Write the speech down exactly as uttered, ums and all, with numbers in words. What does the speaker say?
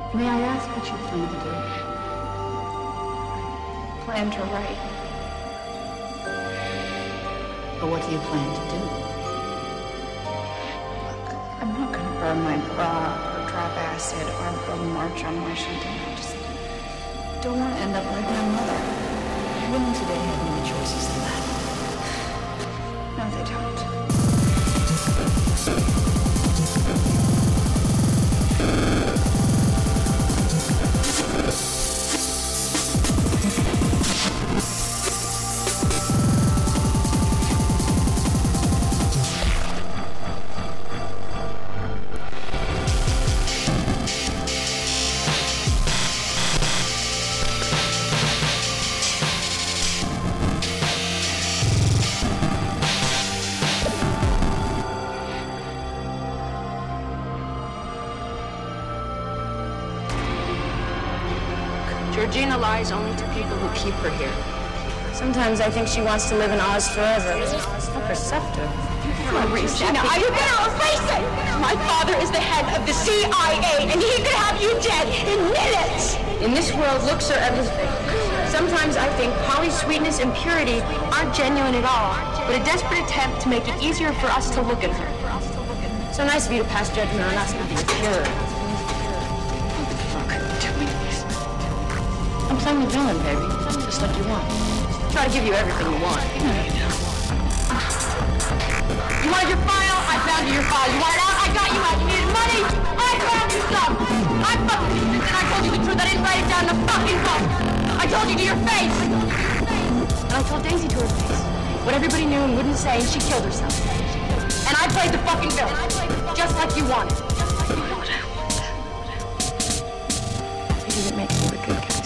May I ask what you plan to do? Plan to write. But what do you plan to do? Look, I'm not gonna burn my bra or drop acid or go march on Washington. I just don't want to end up like my mother. Women today have more choices than that. No, they don't. Georgina lies only to people who keep her here. Sometimes I think she wants to live in Oz forever. How perceptive. Georgina, are you gonna erase it? My father is the head of the C I A, and he could have you dead in minutes! In this world, looks are everything. Sometimes I think Polly's sweetness and purity aren't genuine at all, but a desperate attempt to make it easier for us to look at her. So nice of you to pass judgment on us not being pure. I'm playing the villain, baby. Just like you want. Try to give you everything you want. You wanted your file? I found you your file. You wanted out? I got you out. You needed money? I found you some. I fucking did this, and I told you the truth. I didn't write it down in a fucking book. I told you to your face. And I told Daisy to her face what everybody knew and wouldn't say, and she killed herself. And I played the fucking villain, just like you wanted. Maybe that makes me the good guy.